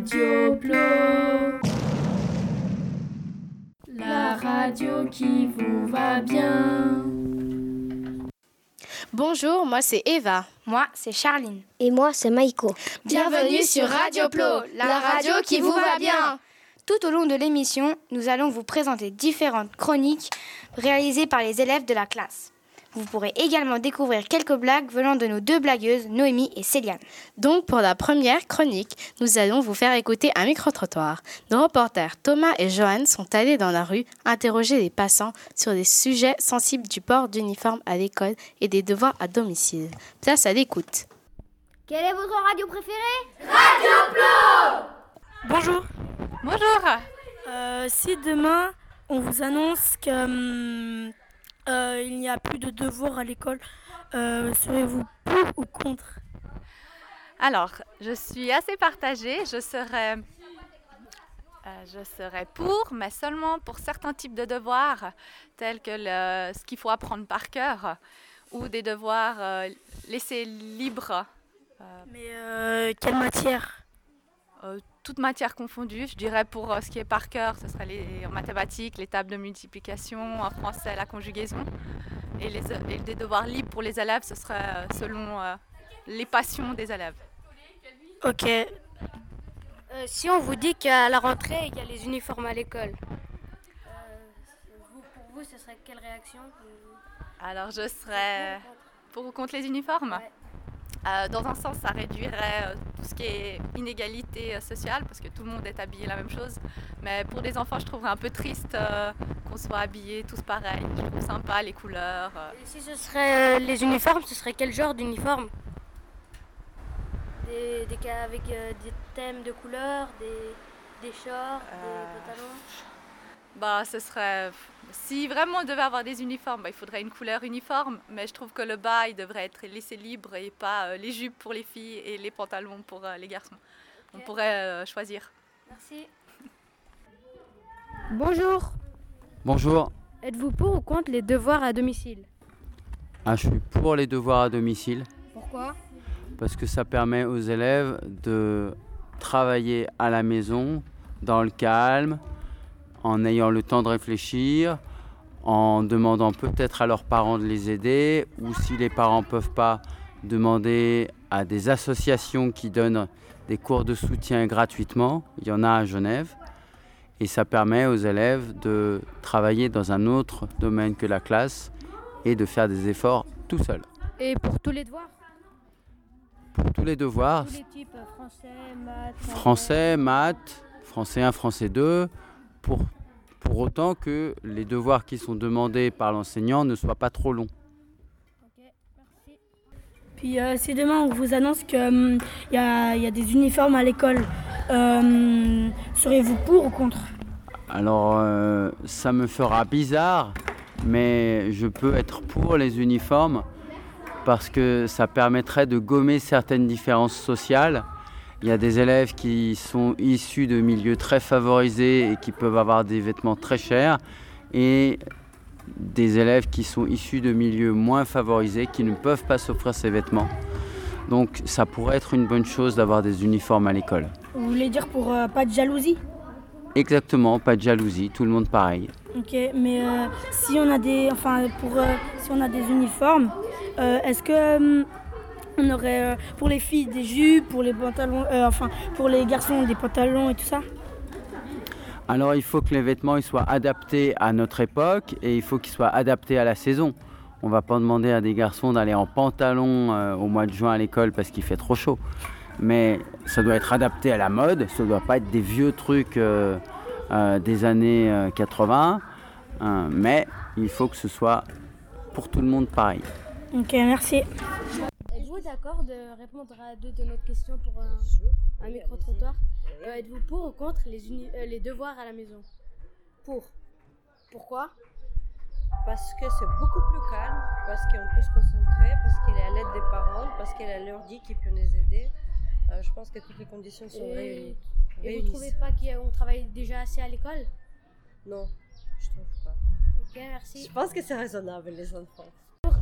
Radio Plo, la radio qui vous va bien. Bonjour, moi c'est Eva. Moi c'est Charline. Et moi c'est Maïko. Bienvenue sur Radio Plo, la radio qui vous va bien. Tout au long de l'émission, nous allons vous présenter différentes chroniques réalisées par les élèves de la classe. Vous pourrez également découvrir quelques blagues venant de nos deux blagueuses, Noémie et Céliane. Donc pour la première chronique, nous allons vous faire écouter un micro-trottoir. Nos reporters Thomas et Johan sont allés dans la rue interroger les passants sur des sujets sensibles du port d'uniforme à l'école et des devoirs à domicile. Place à l'écoute. Quelle est votre radio préférée? Radio Plo. Bonjour. Bonjour. Si demain on vous annonce que il n'y a plus de devoirs à l'école, serez-vous pour ou contre? Alors, je suis assez partagée. Je serais pour, mais seulement pour certains types de devoirs, tels que ce qu'il faut apprendre par cœur, ou des devoirs laissés libres. Mais quelle matière? Toute matière confondue, je dirais pour ce qui est par cœur, ce serait en mathématiques, les tables de multiplication, en français, la conjugaison. Et des devoirs libres pour les élèves, ce serait selon les passions des élèves. Ok. Si on vous dit qu'à la rentrée, il y a les uniformes à l'école, pour vous, ce serait quelle réaction? Alors je serais pour ou contre les uniformes? Ouais. Dans un sens, ça réduirait tout ce qui est inégalité sociale, parce que tout le monde est habillé la même chose. Mais pour des enfants, je trouverais un peu triste qu'on soit habillés tous pareils. Je trouve sympa les couleurs. Et si ce serait les uniformes, ce serait quel genre d'uniforme? Avec des thèmes de couleurs, des shorts, des pantalons? Ce serait... Si vraiment on devait avoir des uniformes, il faudrait une couleur uniforme, mais je trouve que le bas, il devrait être laissé libre et pas les jupes pour les filles et les pantalons pour les garçons. Okay. On pourrait choisir. Merci. Bonjour. Bonjour. Êtes-vous pour ou contre les devoirs à domicile? Je suis pour les devoirs à domicile. Pourquoi? Parce que ça permet aux élèves de travailler à la maison, dans le calme, en ayant le temps de réfléchir, en demandant peut-être à leurs parents de les aider, ou si les parents ne peuvent pas, demander à des associations qui donnent des cours de soutien gratuitement. Il y en a à Genève. Et ça permet aux élèves de travailler dans un autre domaine que la classe et de faire des efforts tout seuls. Et pour tous les devoirs? Pour tous les devoirs. Tous les types, français, maths, français 1, français 2, pour autant que les devoirs qui sont demandés par l'enseignant ne soient pas trop longs. Ok, merci. Puis si demain on vous annonce qu'il y a des uniformes à l'école, serez-vous pour ou contre? Alors ça me fera bizarre, mais je peux être pour les uniformes parce que ça permettrait de gommer certaines différences sociales. Il y a des élèves qui sont issus de milieux très favorisés et qui peuvent avoir des vêtements très chers, et des élèves qui sont issus de milieux moins favorisés qui ne peuvent pas s'offrir ces vêtements. Donc ça pourrait être une bonne chose d'avoir des uniformes à l'école. Vous voulez dire pour pas de jalousie? Exactement, pas de jalousie, tout le monde pareil. Ok, mais si on a si on a des uniformes, est-ce que on aurait pour les filles des jupes, pour les pantalons, pour les garçons des pantalons et tout ça? Alors il faut que les vêtements ils soient adaptés à notre époque et il faut qu'ils soient adaptés à la saison. On ne va pas demander à des garçons d'aller en pantalon au mois de juin à l'école parce qu'il fait trop chaud. Mais ça doit être adapté à la mode, ça ne doit pas être des vieux trucs des années 80, mais il faut que ce soit pour tout le monde pareil. Ok, merci. Êtes-vous d'accord de répondre à deux de nos questions pour un micro-trottoir? Êtes-vous pour ou contre les devoirs à la maison? Pour. Pourquoi? Parce que c'est beaucoup plus calme, parce qu'on peut se concentrer, parce qu'il est à l'aide des parents, parce qu'il a l'ordi qui peut nous aider. Je pense que toutes les conditions sont réunies. Et vous ne trouvez pas qu'on travaille déjà assez à l'école? Non, je trouve pas. Ok, merci. Je pense que c'est raisonnable, les enfants.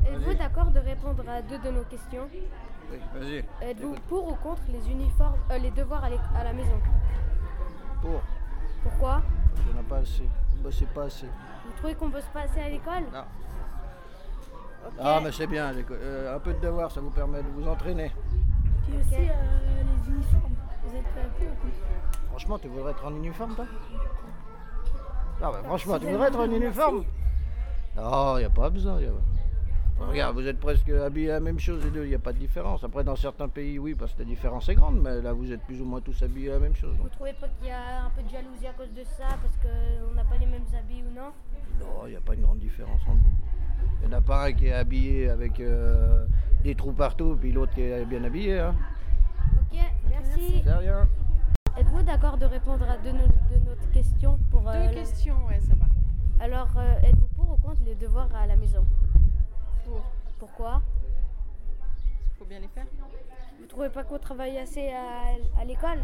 Êtes-vous d'accord de répondre à 2 de nos questions? Oui, vas-y. Êtes-vous pour ou contre les uniformes, les devoirs à la maison? Pour. Pourquoi? Il n'y en a pas assez. Bah, c'est pas assez. Vous trouvez qu'on bosse pas assez à l'école? Non. Ok. Ah, mais c'est bien. Un peu de devoir, ça vous permet de vous entraîner. Puis aussi les uniformes. Vous êtes pour ou contre? Franchement, tu voudrais être en uniforme, toi? Non, mais franchement, tu voudrais être en uniforme? Non, il n'y a pas besoin. Regarde, vous êtes presque habillés à la même chose les deux, il n'y a pas de différence. Après, dans certains pays, oui, parce que la différence est grande, mais là, vous êtes plus ou moins tous habillés à la même chose. Vous trouvez pas qu'il y a un peu de jalousie à cause de ça, parce qu'on n'a pas les mêmes habits ou non? Non, il n'y a pas une grande différence entre nous. Il y en a pas un qui est habillé avec des trous partout, puis l'autre qui est bien habillé. Hein. Ok, merci. C'est rien. Êtes-vous d'accord de répondre à 2 de notre questions pour 2 questions, ouais, ça va. Alors, êtes-vous pour ou contre les devoirs à la maison? Pour. Pourquoi? Parce qu'il faut bien les faire. Vous trouvez pas qu'on travaille assez à l'école?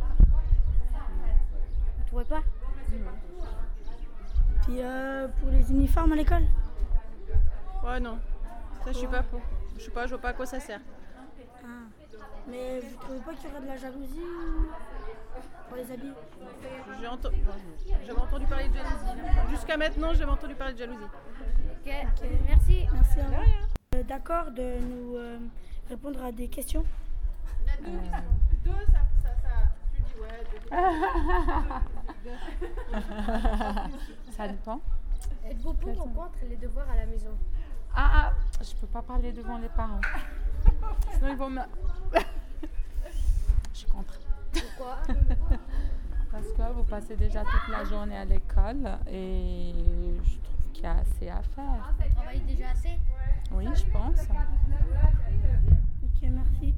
Vous trouvez pas? Puis pour les uniformes à l'école? Ouais, non. Ça, je suis pas pour. Je vois pas à quoi ça sert. Ah. Mais vous trouvez pas qu'il y aurait de la jalousie pour les habits? J'avais entendu parler de jalousie. Là. Jusqu'à maintenant, j'avais entendu parler de jalousie. Ok, merci. Merci à vous. D'accord de nous répondre à des questions? Deux, tu dis ouais. Ça dépend. Êtes-vous pour ou contre les devoirs à la maison? Je peux pas parler devant les parents. Sinon ils vont me... Je suis contre. Pourquoi? Parce que vous passez déjà toute la journée à l'école et je trouve qu'il y a assez à faire. Vous travaillez déjà assez? Oui, je pense. Ok, merci.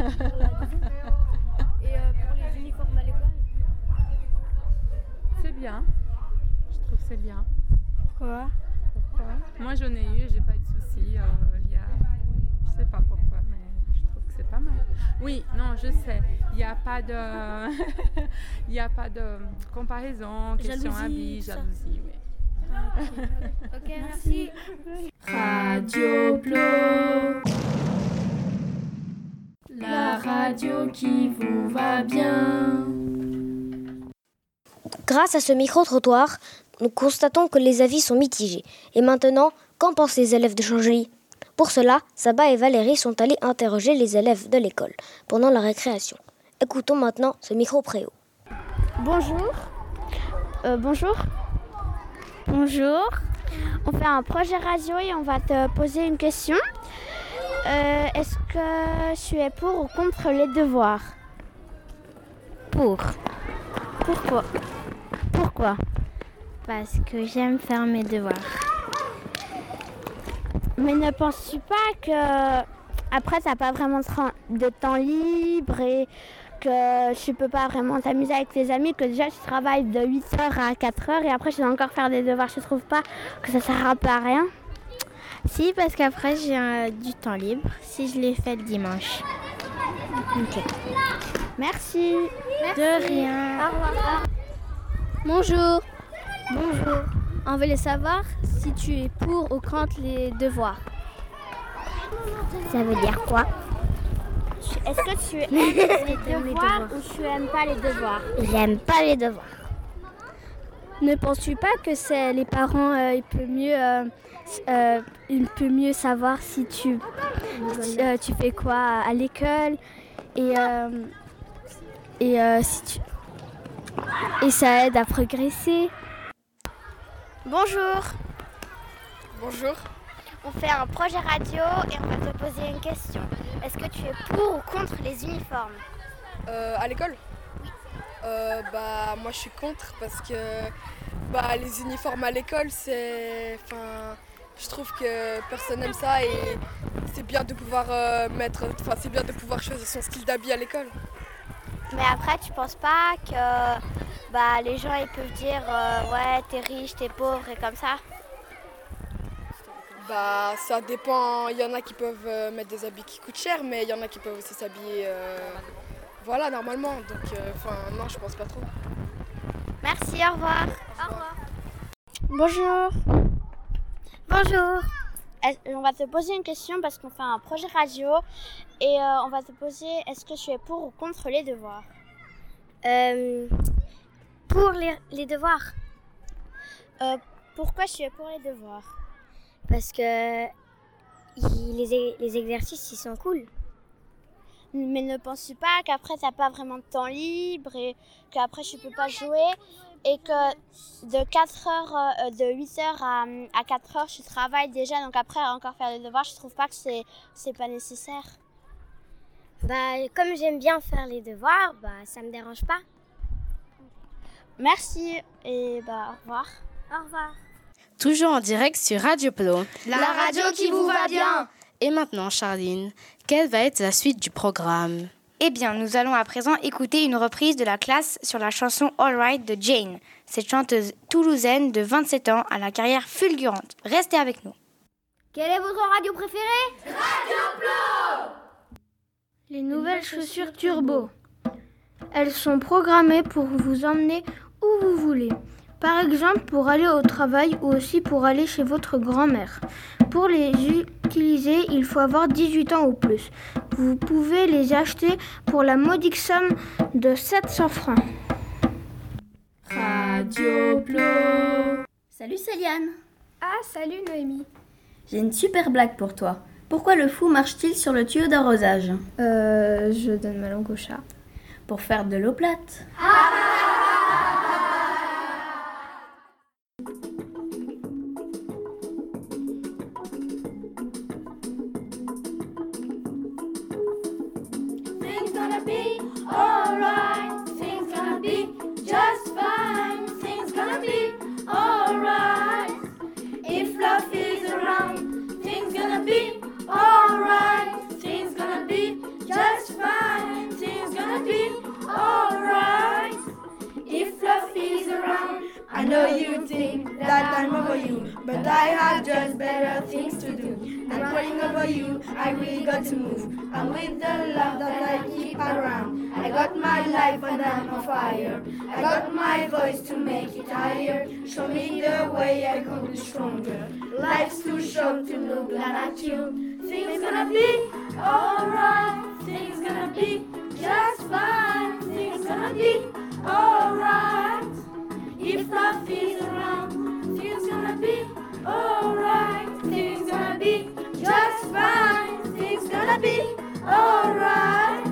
Et pour les uniformes à l'école? C'est bien. Je trouve que c'est bien. Pourquoi? Moi j'en ai eu, j'ai pas eu de soucis. Je sais pas pourquoi, mais je trouve que c'est pas mal. Oui, non, je sais. Il n'y a pas de, il y a pas de comparaison, question habits, jalousie. Oui. Ok, merci. Radio Plo, la radio qui vous va bien. Grâce à ce micro-trottoir, nous constatons que les avis sont mitigés. Et maintenant, qu'en pensent les élèves de Changely? Pour cela, Saba et Valérie sont allés interroger les élèves de l'école pendant la récréation. Écoutons maintenant ce micro-préau. Bonjour. Bonjour. Bonjour. On fait un projet radio et on va te poser une question. Est-ce que tu es pour ou contre les devoirs? Pour. Pourquoi? Pourquoi? Parce que j'aime faire mes devoirs. Mais ne penses-tu pas que après t'as pas vraiment de temps libre et que tu peux pas vraiment t'amuser avec tes amis, que déjà tu travailles de 8h à 4h et après tu dois encore faire des devoirs, tu trouves pas que ça sert un peu à rien? Si, parce qu'après j'ai du temps libre si je l'ai fait le dimanche. Ok. Merci. De rien. Au revoir. Bonjour. Bonjour. On voulait savoir si tu es pour ou contre les devoirs. Ça veut dire quoi? Est-ce que tu aimes les devoirs ou tu aimes pas les devoirs? J'aime pas les devoirs. Ne penses-tu pas que c'est les parents, il peut mieux savoir si tu fais quoi à l'école et ça aide à progresser. Bonjour. Bonjour. On fait un projet radio et on va te poser une question. Est-ce que tu es pour ou contre les uniformes? À l'école? Oui. Moi je suis contre parce que les uniformes à l'école je trouve que personne n'aime ça et c'est bien de pouvoir c'est bien de pouvoir choisir son style d'habit à l'école. Mais après tu penses pas que les gens ils peuvent dire ouais t'es riche, t'es pauvre et comme ça? Ça dépend, il y en a qui peuvent mettre des habits qui coûtent cher, mais il y en a qui peuvent aussi s'habiller normalement. Donc non, je pense pas trop. Merci, au revoir. Au revoir. Bonjour. Bonjour. On va te poser une question parce qu'on fait un projet radio et on va te poser est-ce que tu es pour ou contre les devoirs? Pour les devoirs. Pourquoi tu es pour les devoirs? Parce que les exercices, ils sont cool. Mais ne penses-tu pas qu'après t'as pas vraiment de temps libre et qu'après tu peux pas jouer et que de 8h à 4h tu travailles déjà, donc après encore faire les devoirs, je trouve pas que c'est pas nécessaire. Comme j'aime bien faire les devoirs, ça me dérange pas. Merci et au revoir. Au revoir. Toujours en direct sur Radio Plo. La radio qui vous va bien. Et maintenant, Charline, quelle va être la suite du programme? Eh bien, nous allons à présent écouter une reprise de la classe sur la chanson All Right de Jane. Cette chanteuse toulousaine de 27 ans a la carrière fulgurante. Restez avec nous. Quelle est votre radio préférée? Radio Plo. Les nouvelles chaussures Turbo. Elles sont programmées pour vous emmener où vous voulez. Par exemple, pour aller au travail ou aussi pour aller chez votre grand-mère. Pour les utiliser, il faut avoir 18 ans ou plus. Vous pouvez les acheter pour la modique somme de 700 francs. Radio Plo. Salut Céliane. Ah, salut Noémie. J'ai une super blague pour toi. Pourquoi le fou marche-t-il sur le tuyau d'arrosage? Je donne ma langue au chat. Pour faire de l'eau plate. Things gonna be alright. Things gonna be just fine. Things gonna be alright. If love is around, things gonna be alright. Things gonna be just fine. Things gonna be alright. If love is around, I know you think that I'm over you, but I have just better things to do. I'm crying over you, I really got to move. I'm with the love that I keep around. I got my life and I'm on fire. I got my voice to make it higher. Show me the way I could be stronger. Life's too short to look at you. Things gonna be alright. Things gonna be just fine. Things gonna be alright. If love is around, things gonna be alright. Things gonna be just fine. Things gonna be alright.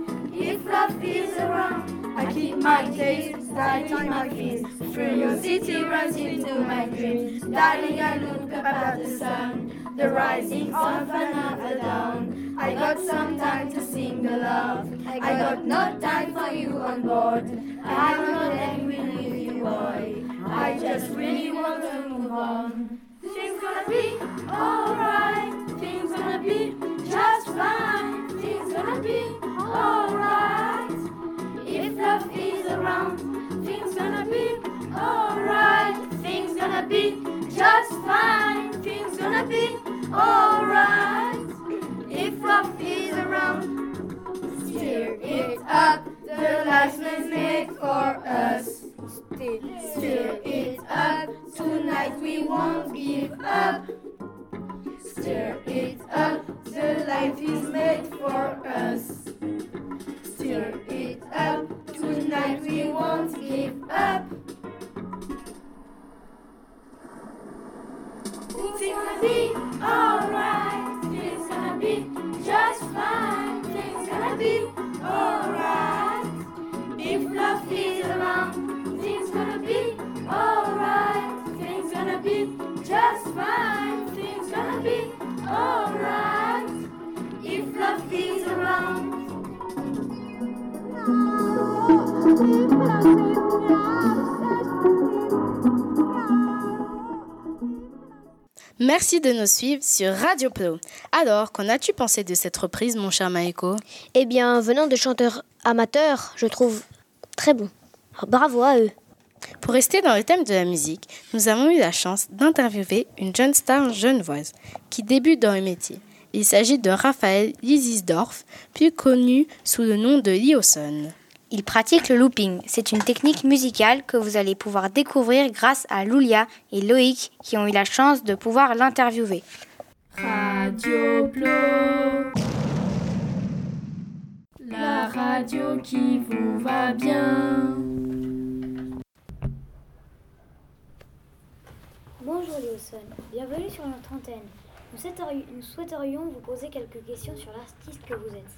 If love is around, I keep my taste tight in my feet. Curiosity runs into my dreams. Darling, I look up at the sun, the rising sun and another dawn. I got some time to sing the love. I got no time for you on board. I'm not angry with you, boy. I just really want to move on. Things gonna be alright. Things gonna be just fine. Things gonna be alright. If love is around, things gonna be alright. Things gonna be just fine. Things gonna be alright. If love is around, stir it up. The life is made for us. Stir it up. Tonight we won't give up. Stir it up. The life is made for us. Stir it up. Tonight we won't give up. Things gonna be alright. Things gonna be just fine. Things gonna be alright. If love is around, things gonna be alright. Things gonna be just fine. Things gonna be alright. If love is around. Merci de nous suivre sur Radio Plo. Alors, qu'en as-tu pensé de cette reprise, mon cher Maïko? Eh bien, venant de chanteurs amateurs, je trouve très bon. Alors, bravo à eux. Pour rester dans le thème de la musique, nous avons eu la chance d'interviewer une jeune star genevoise qui débute dans le métier. Il s'agit de Raphaël Lizisdorf, plus connu sous le nom de Lioson. Il pratique le looping. C'est une technique musicale que vous allez pouvoir découvrir grâce à Loulia et Loïc qui ont eu la chance de pouvoir l'interviewer. Radio Plo, la radio qui vous va bien. Bonjour Léoson, bienvenue sur notre antenne. Nous souhaiterions vous poser quelques questions sur l'artiste que vous êtes.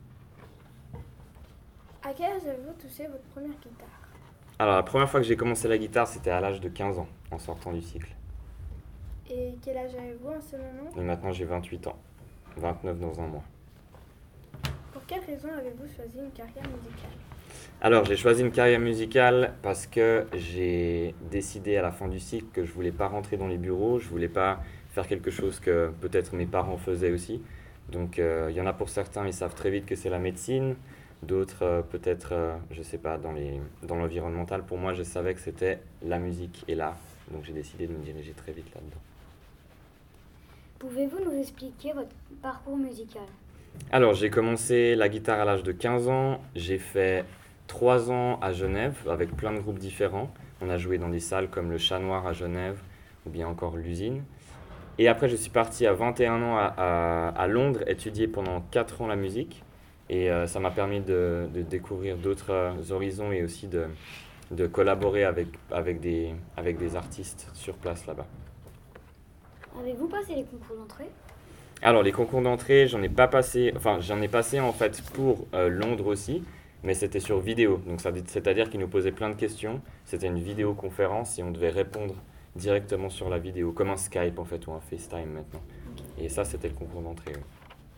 À quel âge avez-vous touché votre première guitare? Alors, la première fois que j'ai commencé la guitare, c'était à l'âge de 15 ans, en sortant du cycle. Et quel âge avez-vous en ce moment? Et maintenant, j'ai 28 ans. 29 dans un mois. Pour quelle raison avez-vous choisi une carrière musicale? Alors, j'ai choisi une carrière musicale parce que j'ai décidé à la fin du cycle que je voulais pas rentrer dans les bureaux, je voulais pas faire quelque chose que peut-être mes parents faisaient aussi. Donc, il y en a pour certains, ils savent très vite que c'est la médecine. D'autres, peut-être, je sais pas, dans l'environnemental. Pour moi, je savais que c'était la musique et l'art. Donc, j'ai décidé de me diriger très vite là-dedans. Pouvez-vous nous expliquer votre parcours musical? Alors, j'ai commencé la guitare à l'âge de 15 ans. J'ai fait 3 ans à Genève avec plein de groupes différents. On a joué dans des salles comme le Chat Noir à Genève ou bien encore l'Usine. Et après, je suis parti à 21 ans à Londres étudier pendant 4 ans la musique. Et ça m'a permis de découvrir d'autres horizons et aussi de collaborer avec des artistes sur place là-bas. Avez-vous passé les concours d'entrée? Alors les concours d'entrée, j'en ai passé en fait pour Londres aussi, mais c'était sur vidéo. Donc c'est-à-dire qu'ils nous posaient plein de questions. C'était une vidéoconférence et on devait répondre directement sur la vidéo, comme un Skype en fait ou un FaceTime maintenant. Et ça, c'était le concours d'entrée. Oui.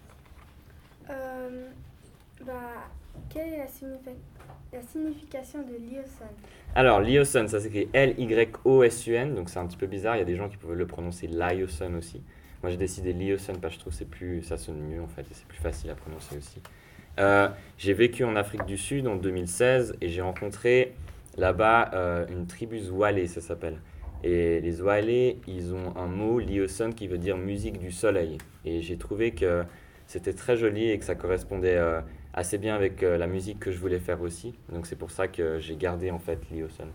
Quelle est la signification de Lyosun? Alors, Lyosun, ça s'écrit L-Y-O-S-U-N, donc c'est un petit peu bizarre. Il y a des gens qui peuvent le prononcer Lyosun aussi. Moi, j'ai décidé Lyosun parce que je trouve ça sonne mieux en fait et c'est plus facile à prononcer aussi. J'ai vécu en Afrique du Sud en 2016 et j'ai rencontré là-bas une tribu Zwalé, ça s'appelle. Et les Zwalé, ils ont un mot, Lyosun, qui veut dire musique du soleil. Et j'ai trouvé que c'était très joli et que ça correspondait assez bien avec la musique que je voulais faire aussi. Donc c'est pour ça que j'ai gardé en fait Lyosun.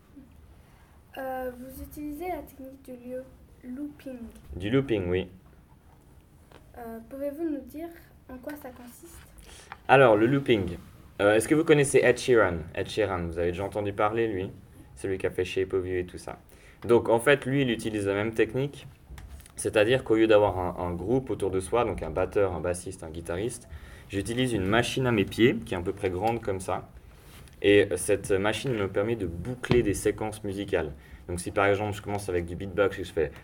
Vous utilisez la technique du looping. Du looping, oui. Pouvez-vous nous dire en quoi ça consiste? Alors, le looping. Est-ce que vous connaissez Ed Sheeran? Ed Sheeran, vous avez déjà entendu parler, lui? Celui qui a fait Shape of You et tout ça. Donc en fait, lui, il utilise la même technique. C'est-à-dire qu'au lieu d'avoir un groupe autour de soi, donc un batteur, un bassiste, un guitariste, j'utilise une machine à mes pieds, qui est à peu près grande comme ça. Et cette machine me permet de boucler des séquences musicales. Donc si par exemple je commence avec du beatbox et je fais...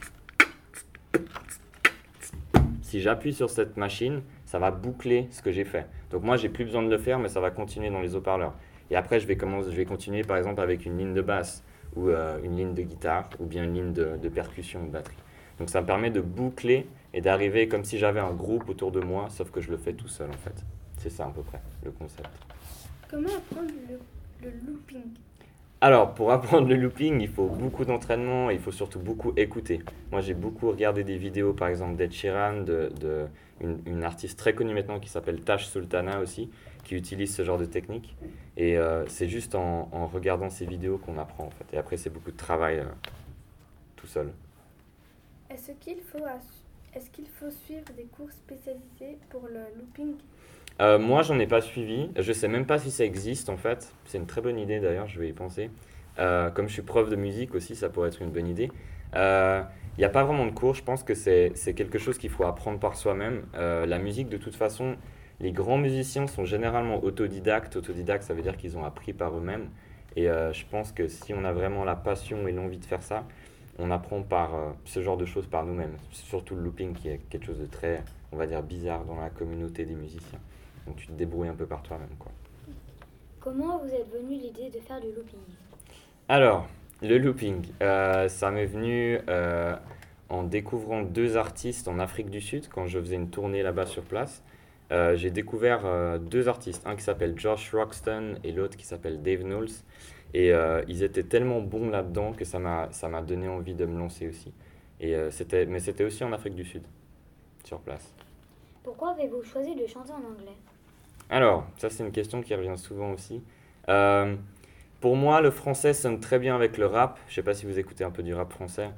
Si j'appuie sur cette machine, ça va boucler ce que j'ai fait. Donc moi, j'ai plus besoin de le faire, mais ça va continuer dans les haut-parleurs. Et après, je vais continuer par exemple avec une ligne de basse, ou une ligne de guitare, ou bien une ligne de percussion, de batterie. Donc ça me permet de boucler et d'arriver comme si j'avais un groupe autour de moi, sauf que je le fais tout seul en fait. C'est ça à peu près le concept. Comment apprendre le looping? Alors pour apprendre le looping, il faut beaucoup d'entraînement et il faut surtout beaucoup écouter. Moi j'ai beaucoup regardé des vidéos par exemple d'Ed Sheeran, une artiste très connue maintenant qui s'appelle Tash Sultana aussi, qui utilise ce genre de technique. Et c'est juste en regardant ces vidéos qu'on apprend en fait. Et après c'est beaucoup de travail tout seul. Est-ce qu'il faut suivre des cours spécialisés pour le looping? Moi, j'en ai pas suivi. Je sais même pas si ça existe en fait. C'est une très bonne idée d'ailleurs, je vais y penser. Comme je suis prof de musique aussi, ça pourrait être une bonne idée. Il n'y a pas vraiment de cours, je pense que c'est quelque chose qu'il faut apprendre par soi-même. La musique, de toute façon, les grands musiciens sont généralement autodidactes. Autodidactes, ça veut dire qu'ils ont appris par eux-mêmes. Et je pense que si on a vraiment la passion et l'envie de faire ça, on apprend par ce genre de choses par nous-mêmes. Surtout le looping qui est quelque chose de très, on va dire, bizarre dans la communauté des musiciens. Donc tu te débrouilles un peu par toi-même, quoi. Comment vous êtes venu l'idée de faire du looping? Alors, le looping, ça m'est venu en découvrant 2 artistes en Afrique du Sud quand je faisais une tournée là-bas sur place. J'ai découvert 2 artistes, un qui s'appelle Josh Roxton et l'autre qui s'appelle Dave Knowles. Et ils étaient tellement bons là-dedans que ça m'a donné envie de me lancer aussi. Mais c'était aussi en Afrique du Sud, sur place. Pourquoi avez-vous choisi de chanter en anglais? Alors, ça c'est une question qui revient souvent aussi. Pour moi, le français sonne très bien avec le rap. Je ne sais pas si vous écoutez un peu du rap français.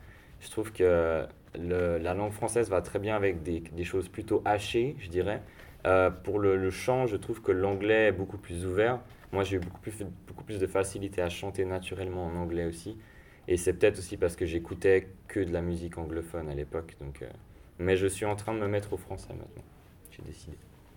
Je trouve que la langue française va très bien avec des choses plutôt hachées, je dirais. Pour le chant, je trouve que l'anglais est beaucoup plus ouvert. Moi, j'ai eu beaucoup plus de facilité à chanter naturellement en anglais aussi. Et c'est peut-être aussi parce que j'écoutais que de la musique anglophone à l'époque. Mais je suis en train de me mettre au français maintenant. J'ai décidé.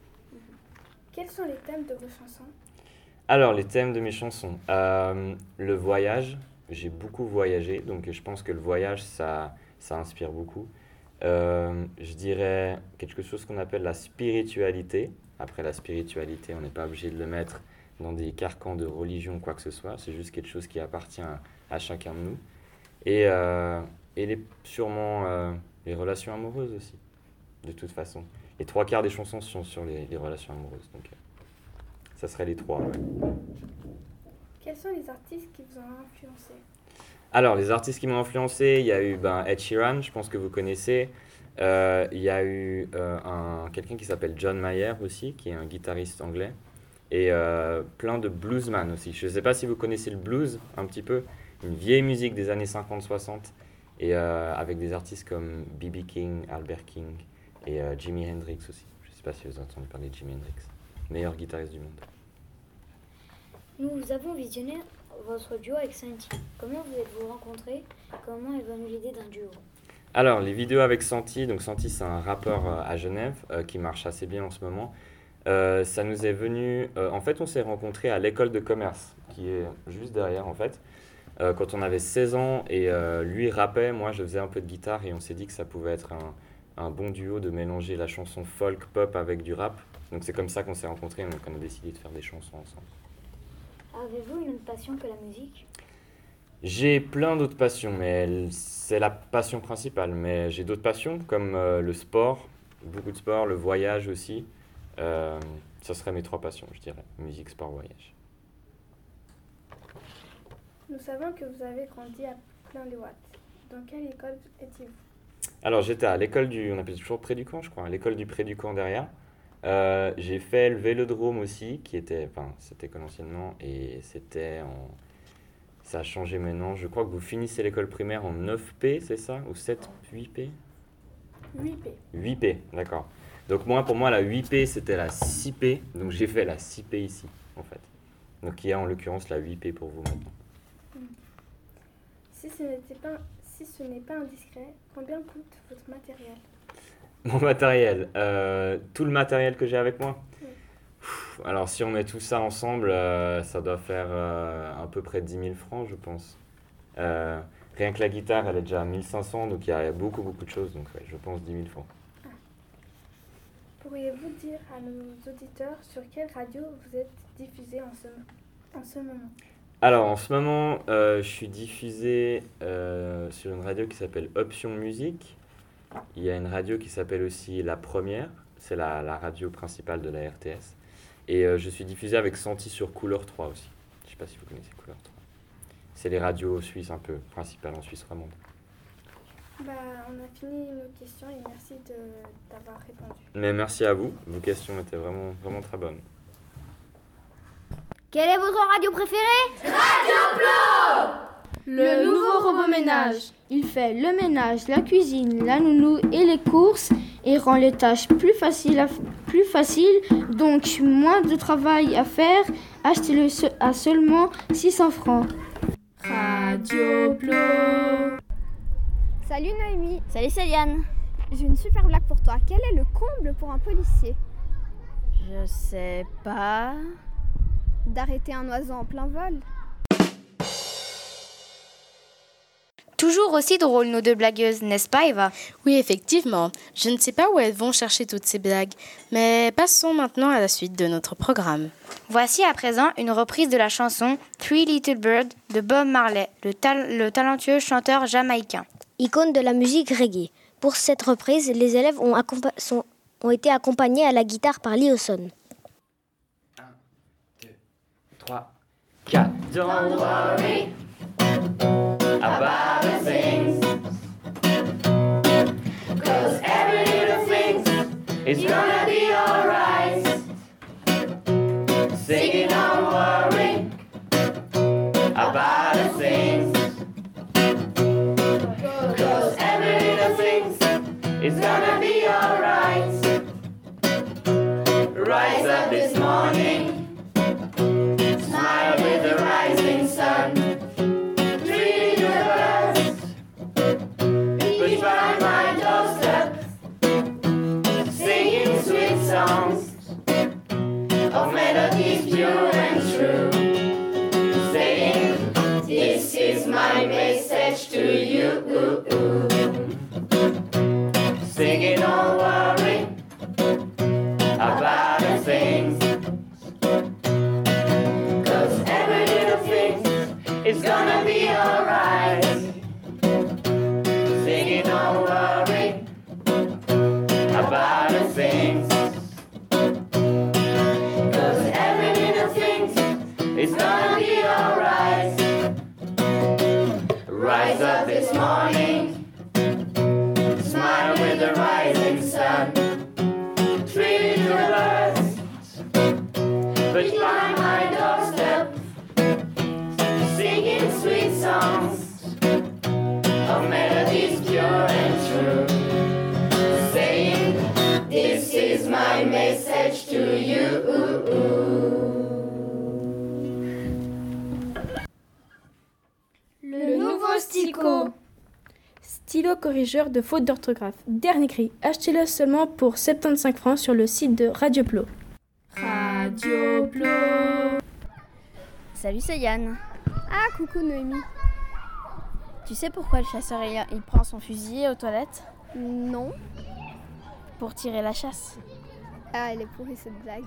Quels sont les thèmes de vos chansons? Alors, les thèmes de mes chansons. Le voyage. J'ai beaucoup voyagé, donc je pense que le voyage, ça inspire beaucoup. Je dirais quelque chose qu'on appelle la spiritualité. Après, la spiritualité, on n'est pas obligé de le mettre dans des carcans de religion ou quoi que ce soit. C'est juste quelque chose qui appartient à chacun de nous. Et sûrement les relations amoureuses aussi, de toute façon. Les 3/4 des chansons sont sur les relations amoureuses. Donc, ça serait les 3. Ouais. Quels sont les artistes qui vous ont influencé? Alors, les artistes qui m'ont influencé, il y a eu Ed Sheeran, je pense que vous connaissez. Il y a eu quelqu'un qui s'appelle John Mayer aussi, qui est un guitariste anglais. Et plein de bluesman aussi. Je ne sais pas si vous connaissez le blues un petit peu. Une vieille musique des années 50-60. Et avec des artistes comme B.B. King, Albert King et Jimi Hendrix aussi. Je ne sais pas si vous avez entendu parler de Jimi Hendrix. Meilleur guitariste du monde. Nous avons visionné votre duo avec Santi. Comment vous êtes-vous rencontrés? Comment est venue l'idée d'un duo? Alors, les vidéos avec Santi, donc Santi c'est un rappeur à Genève qui marche assez bien en ce moment. Ça nous est venu, en fait on s'est rencontrés à l'école de commerce qui est juste derrière en fait. Quand on avait 16 ans et lui rappait, moi je faisais un peu de guitare et on s'est dit que ça pouvait être un bon duo de mélanger la chanson folk pop avec du rap. Donc c'est comme ça qu'on s'est rencontrés et on a décidé de faire des chansons ensemble. Avez-vous une autre passion que la musique? J'ai plein d'autres passions, mais c'est la passion principale. Mais j'ai d'autres passions comme le sport, beaucoup de sport, le voyage aussi. Ça serait mes 3 passions, je dirais. Musique, sport, voyage. Nous savons que vous avez grandi à Plain-les-Ouates. Dans quelle école étiez-vous? Alors j'étais à l'école on appelle toujours Près du Camp, je crois, à l'école du Près du Camp derrière. J'ai fait le Vélodrome aussi, c'était école anciennement, et ça a changé maintenant. Je crois que vous finissez l'école primaire en 9P, c'est ça? Ou 7, 8P? 8P. 8P, d'accord. Donc pour moi, la 8P, c'était la 6P, donc j'ai fait la 6P ici, en fait. Donc il y a en l'occurrence la 8P pour vous maintenant. Si ce n'est pas indiscret, combien coûte votre matériel? Mon matériel, tout le matériel que j'ai avec moi. Alors si on met tout ça ensemble, ça doit faire à peu près 10 000 francs, je pense. Rien que la guitare, elle est déjà à 1500, donc il y a beaucoup de choses, donc ouais, je pense 10 000 francs. Pourriez-vous dire à nos auditeurs sur quelle radio vous êtes diffusé en ce moment? Alors en ce moment, je suis diffusé sur une radio qui s'appelle Option Musique. Il y a une radio qui s'appelle aussi La Première, c'est la radio principale de la RTS. Et je suis diffusé avec Santi sur Couleur 3 aussi. Je ne sais pas si vous connaissez Couleur 3. C'est les radios suisses un peu principales en Suisse romande. On a fini nos questions et merci d'avoir répondu. Mais merci à vous, vos questions étaient vraiment très bonnes. Quelle est votre radio préférée? Radio Plo! Le nouveau robot ménage. Il fait le ménage, la cuisine, la nounou et les courses et rend les tâches plus faciles, donc moins de travail à faire. Achetez-le à seulement 600 francs. Radio Plo! Salut Noémie. Salut Céliane. J'ai une super blague pour toi. Quel est le comble pour un policier? Je sais pas. D'arrêter un oiseau en plein vol. Toujours aussi drôle, nos 2 blagueuses, n'est-ce pas Eva? Oui, effectivement. Je ne sais pas où elles vont chercher toutes ces blagues, mais passons maintenant à la suite de notre programme. Voici à présent une reprise de la chanson Three Little Birds de Bob Marley, le talentueux chanteur jamaïcain. Icône de la musique reggae. Pour cette reprise, les élèves ont été accompagnés à la guitare par Lioson. 1, 2, 3, 4. Don't worry about the things, 'cause every little thing is gonna be alright. Singing, don't worry about the things, 'cause It's gonna be alright. Singing, don't worry about the things, 'cause every little thing is gonna be alright. Rise up this morning, smile with the rising sun. Three little birds perched by my doorstep, singing sweet songs of melodies pure and true, saying, this is my message to you. Le nouveau Stylo. Stylo corrigeur de fautes d'orthographe. Dernier cri. Achetez-le seulement pour 75 francs sur le site de Radio Plo. Radio Plo. Salut, c'est Yann. Ah, coucou Noémie. Tu sais pourquoi le chasseur il prend son fusil aux toilettes? Non. Pour tirer la chasse. Ah, elle est pourrie cette blague.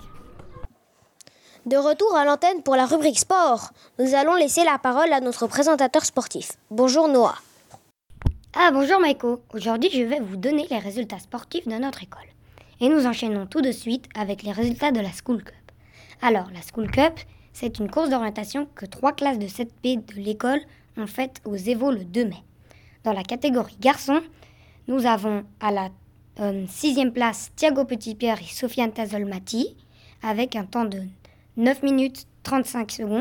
De retour à l'antenne pour la rubrique sport, nous allons laisser la parole à notre présentateur sportif. Bonjour Noah. Ah bonjour Maïko, aujourd'hui je vais vous donner les résultats sportifs de notre école. Et nous enchaînons tout de suite avec les résultats de la School Cup. Alors la School Cup, c'est une course d'orientation que 3 classes de 7P de l'école ont faite aux Évaux le 2 mai. Dans la catégorie garçons, nous avons à la 6e place Thiago Petitpierre et Sofiane Tazolmati avec un temps de 9 minutes 35 secondes.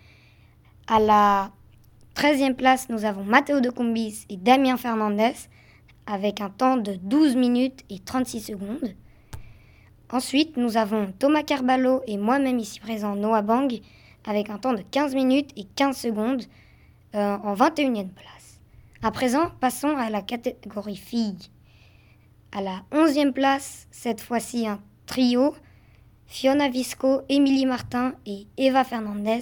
À la 13e place, nous avons Matteo de Combis et Damien Fernandez avec un temps de 12 minutes et 36 secondes. Ensuite, nous avons Thomas Carballo et moi-même ici présent, Noah Bang, avec un temps de 15 minutes et 15 secondes en 21e place. À présent, passons à la catégorie filles. À la 11e place, cette fois-ci un trio, Fiona Visco, Émilie Martin et Eva Fernandez.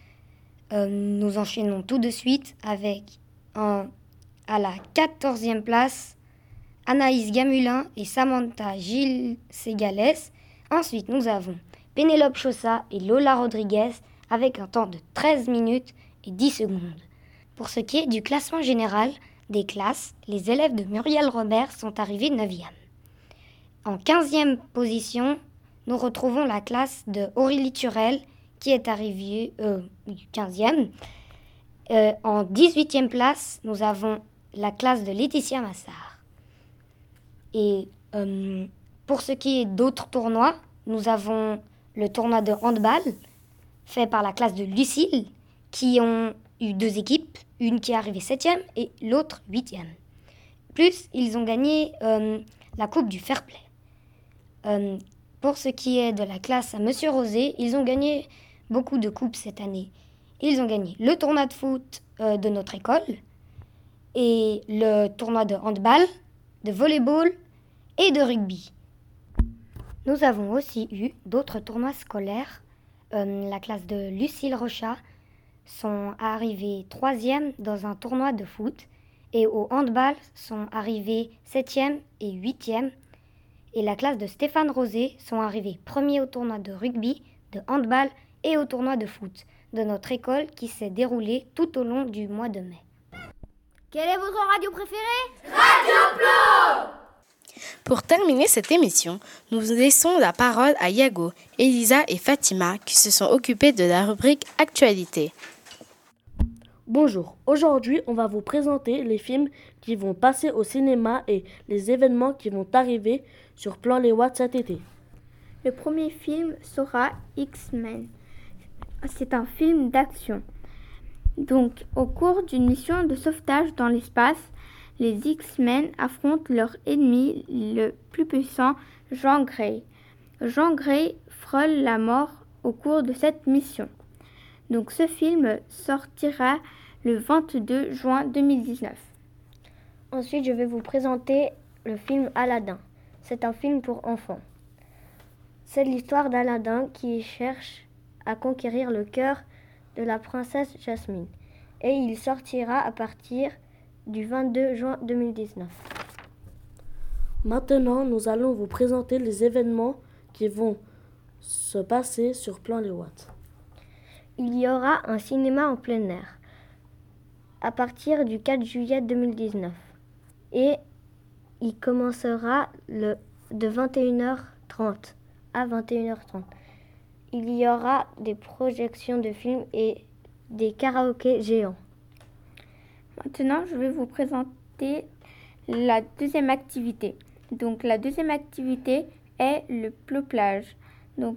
Nous enchaînons tout de suite avec, à la 14e place, Anaïs Gamulin et Samantha Gilles Ségales. Ensuite, nous avons Pénélope Chossa et Lola Rodriguez avec un temps de 13 minutes et 10 secondes. Pour ce qui est du classement général des classes, les élèves de Muriel Robert sont arrivés 9e. En 15e position, nous retrouvons la classe de Aurélie Turel qui est arrivée 15e. En 18e place, nous avons la classe de Laetitia Massard. Et pour ce qui est d'autres tournois, nous avons le tournoi de handball fait par la classe de Lucille qui ont eu 2 équipes, une qui est arrivée 7e et l'autre 8e. Plus, ils ont gagné la coupe du fair play. Pour ce qui est de la classe à Monsieur Rosé, ils ont gagné beaucoup de coupes cette année. Ils ont gagné le tournoi de foot de notre école et le tournoi de handball, de volleyball et de rugby. Nous avons aussi eu d'autres tournois scolaires. La classe de Lucille Rochat sont arrivés 3e dans un tournoi de foot et au handball sont arrivés 7e et 8e. Et la classe de Stéphane Rosé sont arrivés premiers au tournoi de rugby, de handball et au tournoi de foot de notre école qui s'est déroulé tout au long du mois de mai. Quelle est votre radio préférée? Radio Plo. Pour terminer cette émission, nous laissons la parole à Yago, Elisa et Fatima qui se sont occupés de la rubrique Actualité. Bonjour, aujourd'hui on va vous présenter les films qui vont passer au cinéma et les événements qui vont arriver sur Plan Les Watts cet été. Le premier film sera X-Men. C'est un film d'action. Donc, au cours d'une mission de sauvetage dans l'espace, les X-Men affrontent leur ennemi le plus puissant, Jean Grey. Jean Grey frôle la mort au cours de cette mission. Donc, ce film sortira le 22 juin 2019. Ensuite, je vais vous présenter le film Aladdin. C'est un film pour enfants. C'est l'histoire d'Aladin qui cherche à conquérir le cœur de la princesse Jasmine. Et il sortira à partir du 22 juin 2019. Maintenant, nous allons vous présenter les événements qui vont se passer sur Plan Les Watts. Il y aura un cinéma en plein air. à partir du 4 juillet 2019. Et il commencera de 21h30 à 21h30. Il y aura des projections de films et des karaokés géants. Maintenant, je vais vous présenter la deuxième activité. Donc, la deuxième activité est le ploplage. Donc,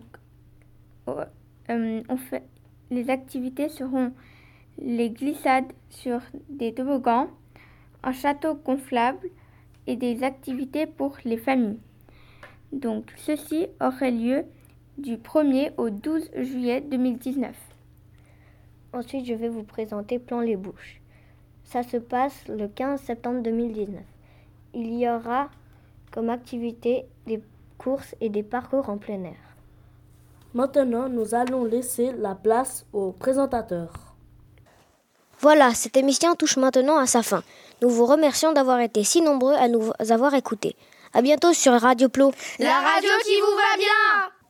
les activités seront les glissades sur des toboggans, un château gonflable et des activités pour les familles. Donc, ceci aurait lieu du 1er au 12 juillet 2019. Ensuite, je vais vous présenter Plan les Bouches. Ça se passe le 15 septembre 2019. Il y aura comme activité des courses et des parcours en plein air. Maintenant, nous allons laisser la place au présentateur. Voilà, cette émission touche maintenant à sa fin. Nous vous remercions d'avoir été si nombreux à nous avoir écoutés. À bientôt sur Radio Plo. La radio qui vous va bien!